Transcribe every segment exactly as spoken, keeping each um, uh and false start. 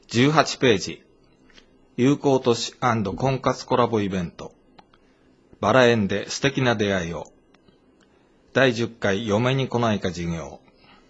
じゅうはちページ、友好都市&婚活コラボイベント、バラ園で素敵な出会いを、だいじゅっかい嫁に来ないか事業。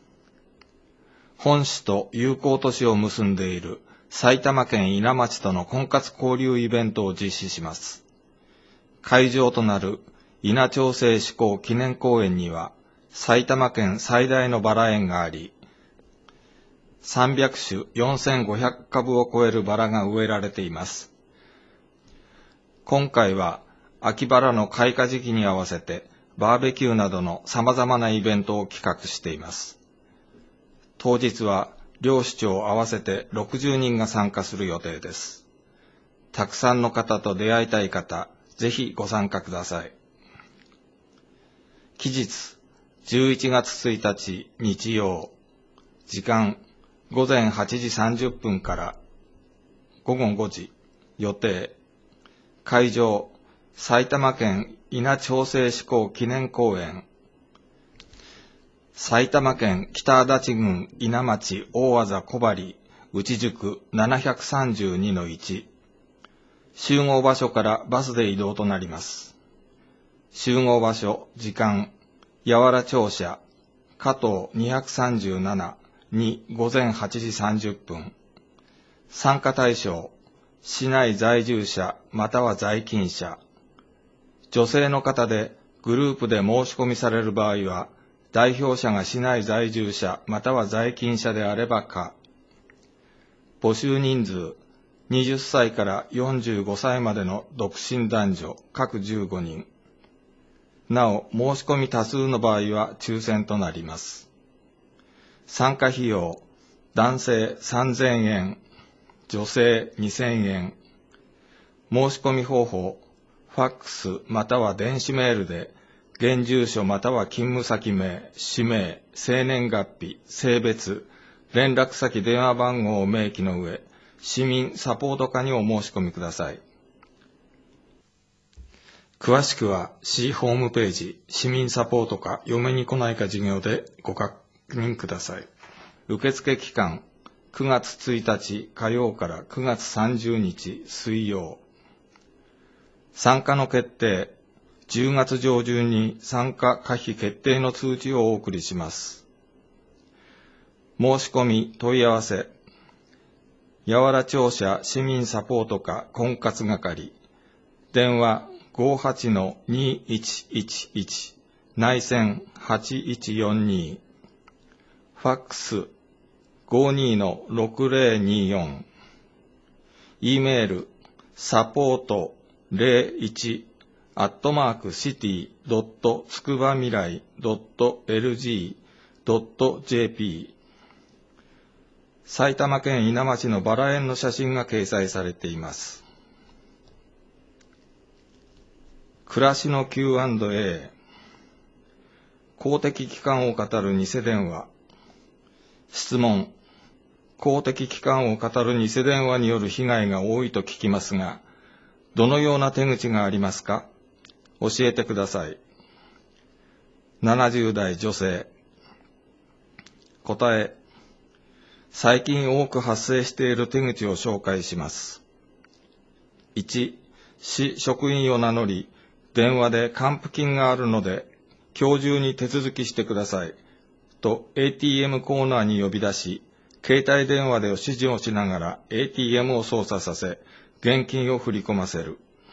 本市と友好都市を結んでいる埼玉県伊奈町との婚活交流イベントを実施します。会場となる伊奈町政施行記念公園には、埼玉県最大のバラ園があり、さんびゃくしゅよんせんごひゃくかぶを超えるバラが植えられています。今回は秋バラの開花時期に合わせてバーベキューなどの様々なイベントを企画しています。当日は両市町合わせてろくじゅうにんが参加する予定です。たくさんの方と出会いたい方、ぜひご参加ください。期日じゅういちがつついたち日曜、時間ごぜんはちじさんじゅっぷんからごごごじ、予定。会場、埼玉県伊奈町政施行記念公園。埼玉県北足立郡伊奈町大字小針内宿 ななひゃくさんじゅうにのいち。集合場所からバスで移動となります。集合場所、時間、八原庁舎、加藤にひゃくさんじゅうななにごぜんはちじさんじゅっぷん。参加対象、市内在住者または在勤者。女性の方でグループで申し込みされる場合は、代表者が市内在住者または在勤者であれば可。募集人数、はたちからよんじゅうごさいまでの独身男女各じゅうごにん。なお、申し込み多数の場合は抽選となります。参加費用、男性さんぜんえん、女性にせんえん。申し込み方法、ファックスまたは電子メールで、現住所または勤務先名、氏名、生年月日、性別、連絡先電話番号を明記の上、市民サポート課にお申し込みください。詳しくは市ホームページ、市民サポート課嫁に来ないか事業でご確認ください。受付期間、くがつついたち火曜からくがつさんじゅうにち水曜。参加の決定、じゅうがつ上旬に参加可否決定の通知をお送りします。申し込み問い合わせ、八原庁舎市民サポート課婚活係、電話ごはちのにいちいちいち、内線はちいちよんに、ファックスごにのろくぜろによん、E メールサポートゼロいちアットマークシティドットつくばみらいドットエルジードットジェーピー。埼玉県伊奈町のバラ園の写真が掲載されています。暮らしの キューアンドエー。公的機関を語る偽電話。質問。公的機関を語る偽電話による被害が多いと聞きますが、どのような手口がありますか？教えてください。ななじゅうだい女性。答え。最近多く発生している手口を紹介します。いち、市職員を名乗り、電話で還付金があるので、今日中に手続きしてください。と エーティーエム コーナーに呼び出し、携帯電話で指示をしながら エーティーエム を操作させ、現金を振り込ませる。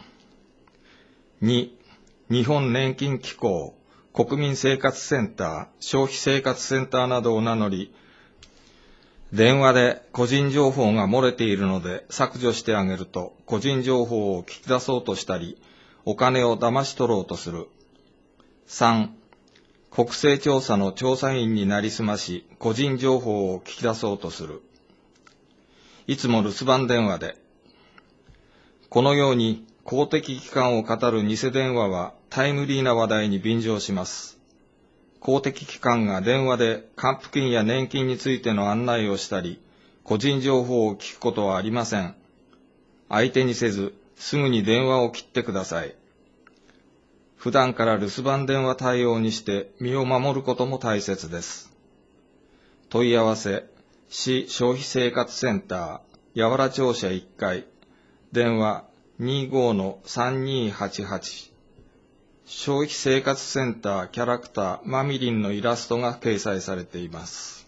に、日本年金機構、国民生活センター、消費生活センターなどを名乗り、電話で個人情報が漏れているので削除してあげると個人情報を聞き出そうとしたり、お金を騙し取ろうとする。さん、国勢調査の調査員になりすまし、個人情報を聞き出そうとする。いつも留守番電話で。このように公的機関を語る偽電話はタイムリーな話題に便乗します。公的機関が電話で還付金や年金についての案内をしたり、個人情報を聞くことはありません。相手にせず、すぐに電話を切ってください。普段から留守番電話対応にして身を守ることも大切です。問い合わせ、市消費生活センター、 八原庁舎いっかい、電話 にじゅうごのさんにーはちはち、消費生活センターキャラクターマミリンのイラストが掲載されています。